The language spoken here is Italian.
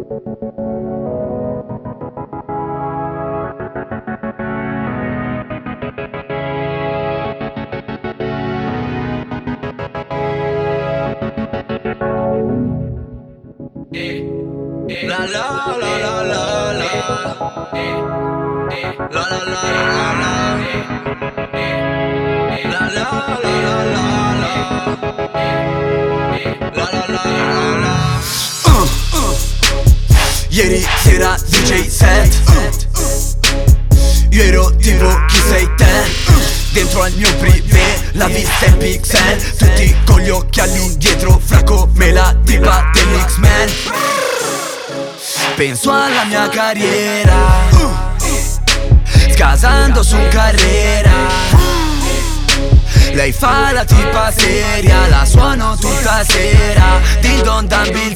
La la la la la la. La la la la la. La la la la la la. La la la la la. Ieri sera DJ set. Io ero tipo chi sei te. Dentro al mio privé, la vista in pixel. Tutti con gli occhiali dietro, fra come la tipa dell'X-Men. Penso alla mia carriera, scasando su carriera. Lei fa la tipa seria, la suono tutta sera. Ding dong damn